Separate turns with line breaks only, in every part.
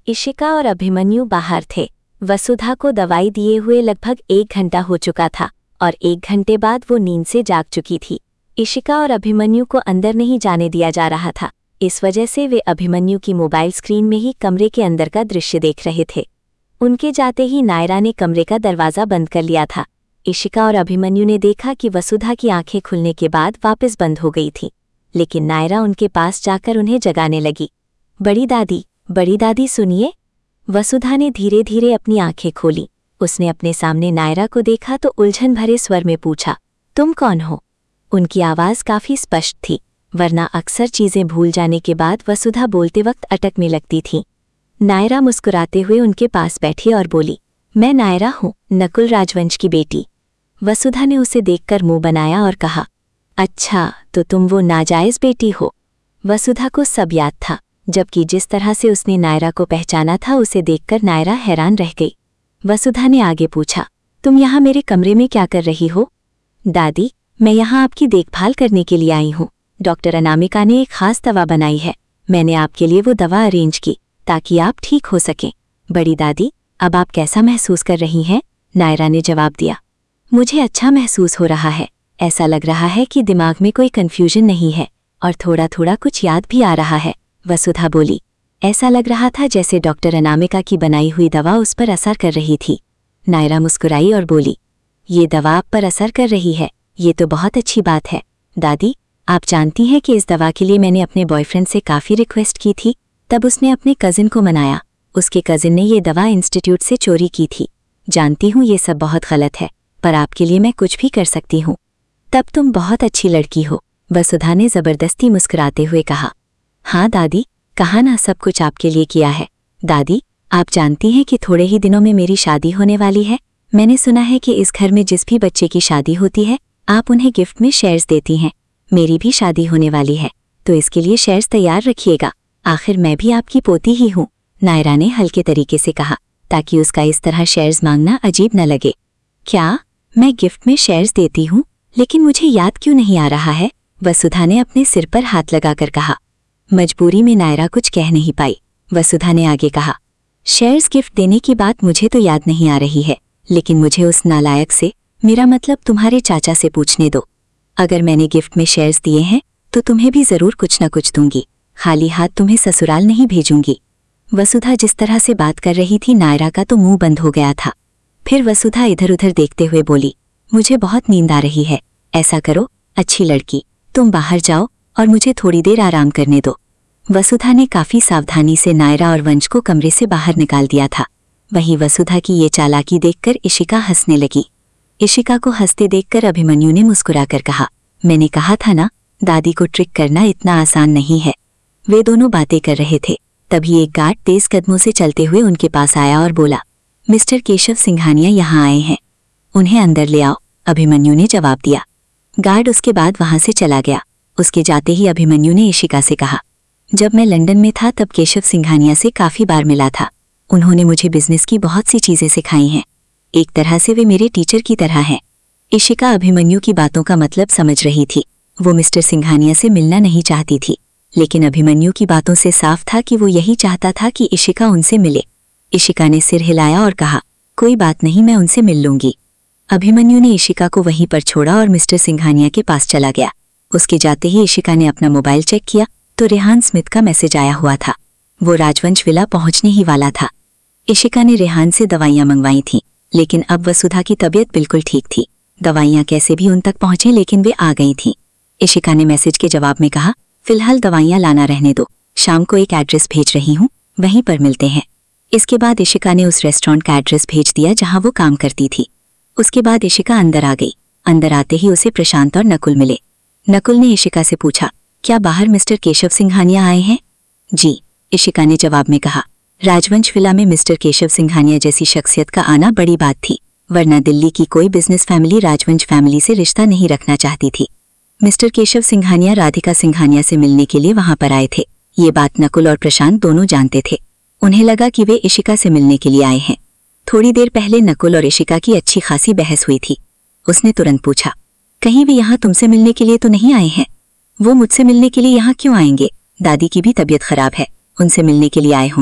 इशिका और अभिमन्यु बाहर थे। वसुधा को दवाई दिए हुए लगभग 1 घंटा हो चुका था और 1 घंटे बाद वो नींद से जाग चुकी थी। इशिका और अभिमन्यु को अंदर नहीं जाने दिया जा रहा था। इस वजह से वे अभिमन्यु की मोबाइल स्क्रीन में ही कमरे के अंदर का दृश्य देख रहे थे। उनके जाते ही नायरा ने कमरे का दरवाज़ा बंद कर लिया था। इशिका और अभिमन्यु ने देखा कि वसुधा की आंखें खुलने के बाद वापस बंद हो गई थी, लेकिन नायरा उनके पास जाकर उन्हें जगाने लगी। बड़ी दादी सुनिए। वसुधा ने धीरे धीरे अपनी आंखें खोली। उसने अपने सामने नायरा को देखा तो उलझन भरे स्वर में पूछा, तुम कौन हो? उनकी आवाज़ काफ़ी स्पष्ट थी, वरना अक्सर चीज़ें भूल जाने के बाद वसुधा बोलते वक्त अटकने लगती थी। नायरा मुस्कुराते हुए उनके पास बैठी और बोली, मैं नायरा हूँ, नकुल राजवंश की बेटी। वसुधा ने उसे देखकर मुंह बनाया और कहा, अच्छा तो तुम वो नाजायज़ बेटी हो। वसुधा को सब याद था, जबकि जिस तरह से उसने नायरा को पहचाना था उसे देखकर नायरा हैरान रह गई। वसुधा ने आगे पूछा, तुम यहाँ मेरे कमरे में क्या कर रही हो? दादी, मैं यहाँ आपकी देखभाल करने के लिए आई हूँ। डॉक्टर अनामिका ने एक खास दवा बनाई है, मैंने आपके लिए वो दवा अरेंज की ताकि आप ठीक हो सकें। बड़ी दादी, अब आप कैसा महसूस कर रही हैं? नायरा ने जवाब दिया, मुझे अच्छा महसूस हो रहा है। ऐसा लग रहा है कि दिमाग में कोई कन्फ्यूजन नहीं है और थोड़ा थोड़ा कुछ याद भी आ रहा है। वसुधा बोली, ऐसा लग रहा था जैसे डॉक्टर अनामिका की बनाई हुई दवा उस पर असर कर रही थी। नायरा मुस्कुराई और बोली, ये दवा आप पर असर कर रही है, ये तो बहुत अच्छी बात है। दादी, आप जानती हैं कि इस दवा के लिए मैंने अपने बॉयफ्रेंड से काफ़ी रिक्वेस्ट की थी, तब उसने अपने कज़िन को मनाया। उसके कज़िन ने ये दवा इंस्टीट्यूट से चोरी की थी। जानती हूँ ये सब बहुत गलत है, पर आपके लिए मैं कुछ भी कर सकती हूँ। तब तुम बहुत अच्छी लड़की हो, वसुधा ने ज़बरदस्ती मुस्कुराते हुए कहा। हाँ दादी, कहा ना सब कुछ आपके लिए किया है। दादी, आप जानती हैं कि थोड़े ही दिनों में मेरी शादी होने वाली है। मैंने सुना है कि इस घर में जिस भी बच्चे की शादी होती है आप उन्हें गिफ्ट में शेयर्स देती हैं। मेरी भी शादी होने वाली है, तो इसके लिए शेयर्स तैयार रखिएगा। आखिर मैं भी आपकी पोती ही हूँ, नायरा ने हल्के तरीके से कहा, ताकि उसका इस तरह शेयर्स मांगना अजीब न लगे। क्या मैं गिफ्ट में शेयर्स देती हूँ? लेकिन मुझे याद क्यों नहीं आ रहा है? वसुधा ने अपने सिर पर हाथ लगाकर कहा। मजबूरी में नायरा कुछ कह नहीं पाई। वसुधा ने आगे कहा, शेयर्स गिफ्ट देने की बात मुझे तो याद नहीं आ रही है, लेकिन मुझे उस नालायक से, मेरा मतलब तुम्हारे चाचा से पूछने दो। अगर मैंने गिफ्ट में शेयर्स दिए हैं तो तुम्हें भी ज़रूर कुछ न कुछ दूंगी। खाली हाथ तुम्हें ससुराल नहीं भेजूंगी। वसुधा जिस तरह से बात कर रही थी, नायरा का तो मुंह बंद हो गया था। फिर वसुधा इधर उधर देखते हुए बोली, मुझे बहुत नींद आ रही है। ऐसा करो, अच्छी लड़की, तुम बाहर जाओ और मुझे थोड़ी देर आराम करने दो। वसुधा ने काफ़ी सावधानी से नायरा और वंश को कमरे से बाहर निकाल दिया था। वहीं वसुधा की ये चालाकी देखकर इशिका हंसने लगी। इशिका को हंसते देखकर अभिमन्यु ने मुस्कुराकर कहा, मैंने कहा था ना, दादी को ट्रिक करना इतना आसान नहीं है। वे दोनों बातें कर रहे थे, तभी एक गार्ड तेज कदमों से चलते हुए उनके पास आया और बोला, मिस्टर केशव सिंघानिया यहाँ आए हैं, उन्हें अंदर ले आओ। अभिमन्यु ने जवाब दिया। गार्ड उसके बाद वहां से चला गया। उसके जाते ही अभिमन्यु ने इशिका से कहा, जब मैं लंदन में था तब केशव सिंघानिया से काफ़ी बार मिला था। उन्होंने मुझे बिजनेस की बहुत सी चीज़ें सिखाई हैं। एक तरह से वे मेरे टीचर की तरह हैं। इशिका अभिमन्यु की बातों का मतलब समझ रही थी। वो मिस्टर सिंघानिया से मिलना नहीं चाहती थी, लेकिन अभिमन्यु की बातों से साफ था कि वो यही चाहता था कि इशिका उनसे मिले। इशिका ने सिर हिलाया और कहा, कोई बात नहीं, मैं उनसे मिल लूंगी। अभिमन्यु ने इशिका को वहीं पर छोड़ा और मिस्टर सिंघानिया के पास चला गया। उसके जाते ही इशिका ने अपना मोबाइल चेक किया तो रेहान स्मिथ का मैसेज आया हुआ था। वो राजवंश विला पहुंचने ही वाला था। इशिका ने रेहान से दवाइयां मंगवाई थीं, लेकिन अब वसुधा की तबीयत बिल्कुल ठीक थी। दवाइयां कैसे भी उन तक पहुंचे, लेकिन वे आ गई थीं। इशिका ने मैसेज के जवाब में कहा, फिलहाल दवाइयां लाना रहने दो, शाम को एक एड्रेस भेज रही हूँ, वहीं पर मिलते हैं। इसके बाद इशिका ने उस रेस्टोरेंट का एड्रेस भेज दिया जहाँ वो काम करती थी। उसके बाद इशिका अंदर आ गई। अंदर आते ही उसे प्रशांत और नकुल मिले। नकुल ने इशिका से पूछा, क्या बाहर मिस्टर केशव सिंघानिया आए हैं? जी, इशिका ने जवाब में कहा। राजवंश विला में मिस्टर केशव सिंघानिया जैसी शख्सियत का आना बड़ी बात थी, वरना दिल्ली की कोई बिजनेस फैमिली राजवंश फैमिली से रिश्ता नहीं रखना चाहती थी। मिस्टर केशव सिंघानिया राधिका सिंघानिया से मिलने के लिए वहां पर आए थे। ये बात नकुल और प्रशांत दोनों जानते थे। उन्हें लगा कि वे इशिका से मिलने के लिए आए हैं। थोड़ी देर पहले नकुल और इशिका की अच्छी खासी बहस हुई थी। उसने तुरंत पूछा, कहीं वे यहाँ तुमसे मिलने के लिए तो नहीं आए हैं? वो मुझसे मिलने के लिए यहाँ क्यों आएंगे? दादी की भी तबीयत खराब है, उनसे मिलने के लिए आए होंगे।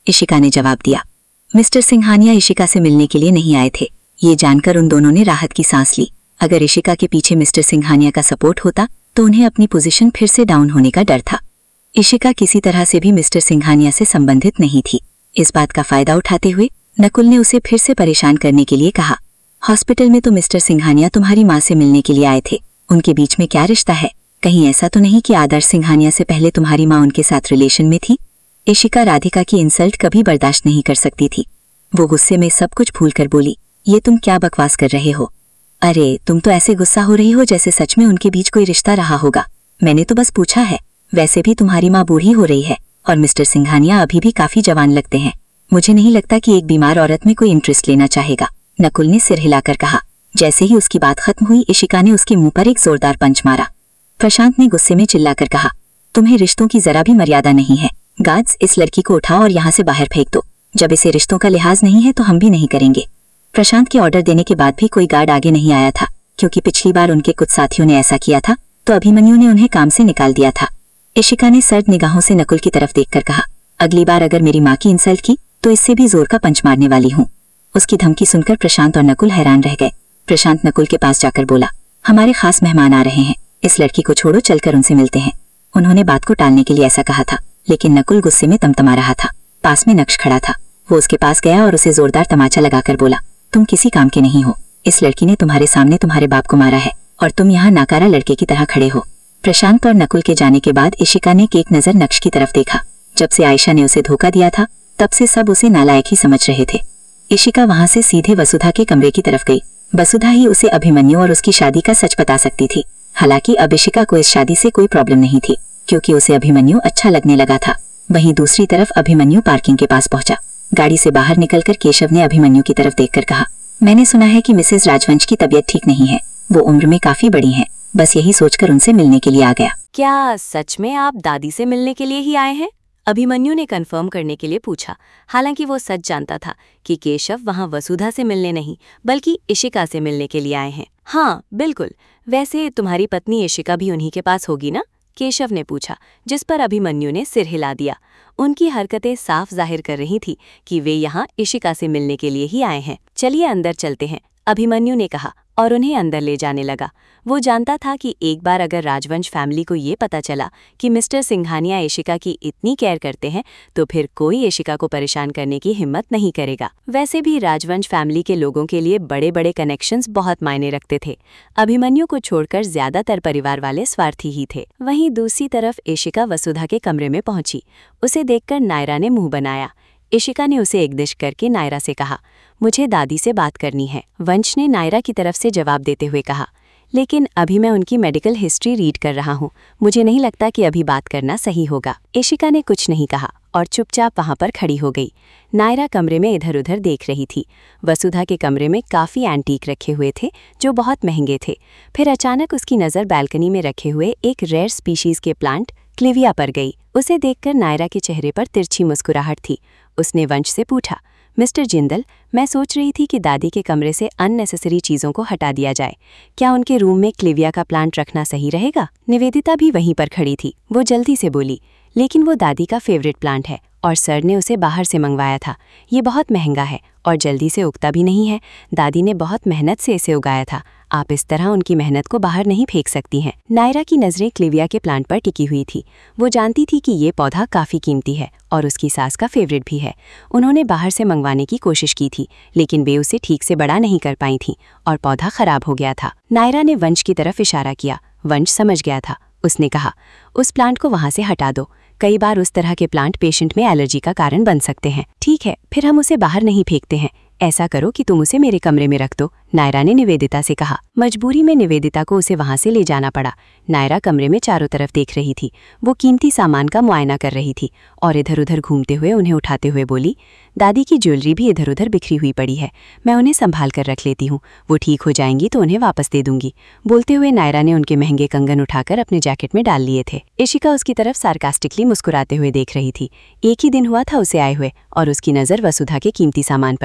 इशिका ने जवाब दिया। मिस्टर सिंघानिया इशिका से मिलने के लिए नहीं आए थे। ये जानकर उन दोनों ने राहत की सांस ली। अगर इशिका के पीछे मिस्टर सिंघानिया का सपोर्ट होता तो उन्हें अपनी पोजीशन फिर से डाउन होने का डर था। इशिका किसी तरह से भी मिस्टर सिंघानिया से संबंधित नहीं थी। इस बात का फायदा उठाते हुए नकुल ने उसे फिर से परेशान करने के लिए कहा, हॉस्पिटल में तो मिस्टर सिंघानिया तुम्हारी माँ से मिलने के लिए आए थे। उनके बीच में क्या रिश्ता है? कहीं ऐसा तो नहीं कि आदर्श सिंघानिया से पहले तुम्हारी माँ उनके साथ रिलेशन में थी? इशिका राधिका की इंसल्ट कभी बर्दाश्त नहीं कर सकती थी। वो गुस्से में सब कुछ भूलकर बोली, ये तुम क्या बकवास कर रहे हो? अरे तुम तो ऐसे गुस्सा हो रही हो जैसे सच में उनके बीच कोई रिश्ता रहा होगा। मैंने तो बस पूछा है। वैसे भी तुम्हारी माँ बूढ़ी हो रही है और मिस्टर सिंघानिया अभी भी काफी जवान लगते हैं। मुझे नहीं लगता कि एक बीमार औरत में कोई इंटरेस्ट लेना चाहेगा, नकुल ने सिर हिलाकर कहा। जैसे ही उसकी बात खत्म हुई इशिका ने उसके मुंह पर एक जोरदार पंच मारा। प्रशांत ने गुस्से में चिल्लाकर कहा, तुम्हें रिश्तों की जरा भी मर्यादा नहीं है। गार्ड्स, इस लड़की को उठाओ और यहाँ से बाहर फेंक दो। जब इसे रिश्तों का लिहाज नहीं है तो हम भी नहीं करेंगे। प्रशांत के ऑर्डर देने के बाद भी कोई गार्ड आगे नहीं आया था, क्योंकि पिछली बार उनके कुछ साथियों ने ऐसा किया था तो अभिमन्यु ने उन्हें काम से निकाल दिया था। इशिका ने सर्द निगाहों से नकुल की तरफ देखकर कहा, अगली बार अगर मेरी माँ की इंसल्ट की तो इससे भी जोर का पंच मारने वाली हूँ। उसकी धमकी सुनकर प्रशांत और नकुल हैरान रह गए। प्रशांत नकुल के पास जाकर बोला, हमारे खास मेहमान आ रहे हैं, इस लड़की को छोड़ो, चलकर उनसे मिलते हैं। उन्होंने बात को टालने के लिए ऐसा कहा था, लेकिन नकुल गुस्से में तमतमा रहा था। पास में नक्श खड़ा था। वो उसके पास गया और उसे जोरदार तमाचा लगाकर बोला, तुम किसी काम के नहीं हो। इस लड़की ने तुम्हारे सामने तुम्हारे बाप को मारा है और तुम यहाँ नाकारा लड़के की तरह खड़े हो। प्रशांत और नकुल के जाने के बाद इशिका ने एक नजर नक्श की तरफ देखा। जब से आयशा ने उसे धोखा दिया था तब से सब उसे नालायक ही समझ रहे थे। इशिका वहां से सीधे वसुधा के कमरे की तरफ गई। वसुधा ही उसे अभिमन्यु और उसकी शादी का सच बता सकती थी। हालांकि अब इशिका को इस शादी से कोई प्रॉब्लम नहीं थी, क्योंकि उसे अभिमन्यु अच्छा लगने लगा था। वहीं दूसरी तरफ अभिमन्यु पार्किंग के पास पहुंचा। गाड़ी से बाहर निकलकर केशव ने अभिमन्यु की तरफ देखकर कहा, मैंने सुना है कि मिसेस राजवंश की तबीयत ठीक नहीं है। वो उम्र में काफी बड़ी हैं। बस यही सोचकर उनसे मिलने के लिए आ गया।
क्या सच में आप दादी से मिलने के लिए ही आए हैं? अभिमन्यु ने कंफर्म करने के लिए पूछा। हालांकि वो सच जानता था कि केशव वहां वसुधा से मिलने नहीं बल्कि इशिका से मिलने के लिए आए हैं। हाँ बिल्कुल, वैसे तुम्हारी पत्नी इशिका भी उन्हीं के पास होगी ना? केशव ने पूछा, जिस पर अभिमन्यु ने सिर हिला दिया। उनकी हरकतें साफ जाहिर कर रही थी कि वे यहाँ इशिका से मिलने के लिए ही आए हैं। चलिए अंदर चलते हैं, अभिमन्यु ने कहा और उन्हें अंदर ले जाने लगा। वो जानता था कि एक बार अगर राजवंश फैमिली को ये पता चला कि मिस्टर सिंघानिया इशिका की इतनी केयर करते हैं तो फिर कोई इशिका को परेशान करने की हिम्मत नहीं करेगा। वैसे भी राजवंश फैमिली के लोगों के लिए बड़े बड़े कनेक्शंस बहुत मायने रखते थे। अभिमन्यु को छोड़कर ज्यादातर परिवार वाले स्वार्थी ही थे। वहीं दूसरी तरफ इशिका वसुधा के कमरे में पहुंची। उसे देखकर नायरा ने मुंह बनाया। इशिका ने उसे एक दिश करके नायरा से कहा, मुझे दादी से बात करनी है। वंश ने नायरा की तरफ से जवाब देते हुए कहा, लेकिन अभी मैं उनकी मेडिकल हिस्ट्री रीड कर रहा हूँ। मुझे नहीं लगता कि अभी बात करना सही होगा। इशिका ने कुछ नहीं कहा और चुपचाप वहां पर खड़ी हो गई। नायरा कमरे में इधर उधर देख रही थी। वसुधा के कमरे में काफ़ी एंटीक रखे हुए थे जो बहुत महंगे थे। फिर अचानक उसकी नज़र बालकनी में रखे हुए एक रेयर स्पीशीज़ के प्लांट क्लिविया पर गई। उसे देखकर नायरा के चेहरे पर तिरछी मुस्कुराहट थी। उसने वंश से पूछा, मिस्टर जिंदल, मैं सोच रही थी कि दादी के कमरे से अननेसेसरी चीज़ों को हटा दिया जाए। क्या उनके रूम में क्लिविया का प्लांट रखना सही रहेगा? निवेदिता भी वहीं पर खड़ी थी। वो जल्दी से बोली, लेकिन वो दादी का फेवरेट प्लांट है और सर ने उसे बाहर से मंगवाया था। ये बहुत महंगा है और जल्दी से उगता भी नहीं है। दादी ने बहुत मेहनत से इसे उगाया था। आप इस तरह उनकी मेहनत को बाहर नहीं फेंक सकती हैं। नायरा की नज़रें क्लिविया के प्लांट पर टिकी हुई थी। वो जानती थी कि ये पौधा काफ़ी कीमती है और उसकी सास का फेवरेट भी है। उन्होंने बाहर से मंगवाने की कोशिश की थी, लेकिन वे उसे ठीक से बड़ा नहीं कर पाई थीं और पौधा खराब हो गया था। नायरा ने वंश की तरफ इशारा किया। वंश समझ गया था। उसने कहा, उस प्लांट को वहाँ से हटा दो। कई बार उस तरह के प्लांट पेशेंट में एलर्जी का कारण बन सकते हैं। ठीक है, फिर हम उसे बाहर नहीं फेंकते हैं। ऐसा करो कि तुम उसे मेरे कमरे में रख दो, नायरा ने निवेदिता से कहा। मजबूरी में निवेदिता को उसे वहां से ले जाना पड़ा। नायरा कमरे में चारों तरफ देख रही थी। वो कीमती सामान का मुआयना कर रही थी और इधर उधर घूमते हुए उन्हें उठाते हुए बोली, दादी की ज्वेलरी भी इधर उधर बिखरी हुई पड़ी है, मैं उन्हें संभाल कर रख लेती हूँ। वो ठीक हो जाएंगी तो उन्हें वापस दे दूंगी। बोलते हुए नायरा ने उनके महंगे कंगन उठाकर अपने जैकेट में डाल लिए थे। इशिका उसकी तरफ सार्कास्टिकली मुस्कुराते हुए देख रही थी। एक ही दिन हुआ था उसे आए हुए और उसकी नज़र वसुधा के कीमती सामान पर थी।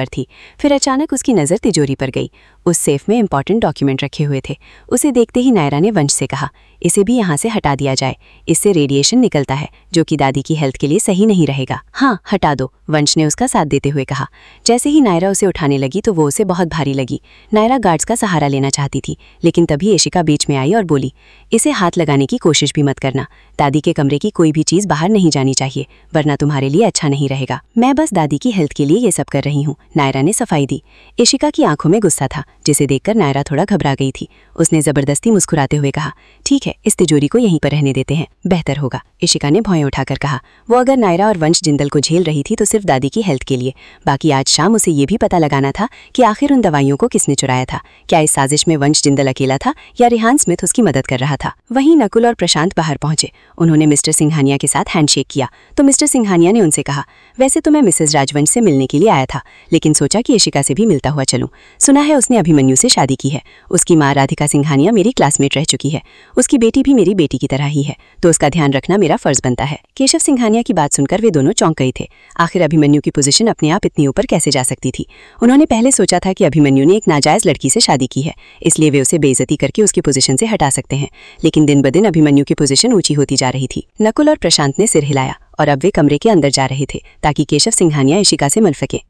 फिर अचानक उसकी नज़र तिजोरी पर गई। उस सेफ में इंपॉर्टेंट डॉक्यूमेंट रखे हुए थे। उसे देखते ही नायरा ने वंश से कहा, इसे भी यहाँ से हटा दिया जाए, इससे रेडिएशन निकलता है जो कि दादी की हेल्थ के लिए सही नहीं रहेगा। हाँ, हटा दो, वंश ने उसका साथ देते हुए कहा। जैसे ही नायरा उसे उठाने लगी तो वो उसे बहुत भारी लगी। नायरा गार्ड्स का सहारा लेना चाहती थी, लेकिन तभी इशिका बीच में आई और बोली, इसे हाथ लगाने की कोशिश भी मत करना। दादी के कमरे की कोई भी चीज़ बाहर नहीं जानी चाहिए, वरना तुम्हारे लिए अच्छा नहीं रहेगा। मैं बस दादी की हेल्थ के लिए ये सब कर रही हूँ, नायरा ने सफाई दी। इशिका की आंखों में गुस्सा था, जिसे देखकर नायरा थोड़ा घबरा गई थी। उसने जबरदस्ती मुस्कुराते हुए कहा, ठीक है, इस तिजोरी को यहीं पर रहने देते हैं, बेहतर होगा। इशिका ने भौएं उठाकर कहा। वो अगर नायरा और वंश जिंदल को झेल रही थी तो सिर्फ दादी की हेल्थ के लिए, बाकी आज शाम उसे ये भी पता लगाना था कि आखिर उन दवाइयों को किसने चुराया था। क्या इस साजिश में वंश जिंदल अकेला था या रेहान स्मिथ उसकी मदद कर रहा था। वहीं नकुल और प्रशांत बाहर पहुंचे। उन्होंने मिस्टर सिंघानिया के साथ हैंडशेक किया तो मिस्टर सिंघानिया ने उनसे कहा, वैसे तो मैं मिसेज राजवंश से मिलने के लिए आया था, लेकिन सोचा कि इशिका से भी मिलता हुआ चलूं। सुना है उसने अभिमन्यु से शादी की है। उसकी माँ राधिका सिंघानिया मेरी क्लासमेट रह चुकी है। उसकी बेटी भी मेरी बेटी की तरह ही है, तो उसका ध्यान रखना मेरा फर्ज बनता है। केशव सिंघानिया की बात सुनकर वे दोनों चौंक गए थे। आखिर अभिमन्यु की पोजीशन अपने आप इतनी ऊपर कैसे जा सकती थी। उन्होंने पहले सोचा था कि अभिमन्यु ने एक नाजायज लड़की से शादी की है, इसलिए वे उसे बेइज्जती करके उसकी पोजीशन से हटा सकते हैं, लेकिन दिन ब दिन अभिमन्यु की पोजीशन ऊंची होती जा रही थी। नकुल और प्रशांत ने सिर हिलाया और अब वे कमरे के अंदर जा रहे थे ताकि केशव सिंघानिया इशिका से मिल सके।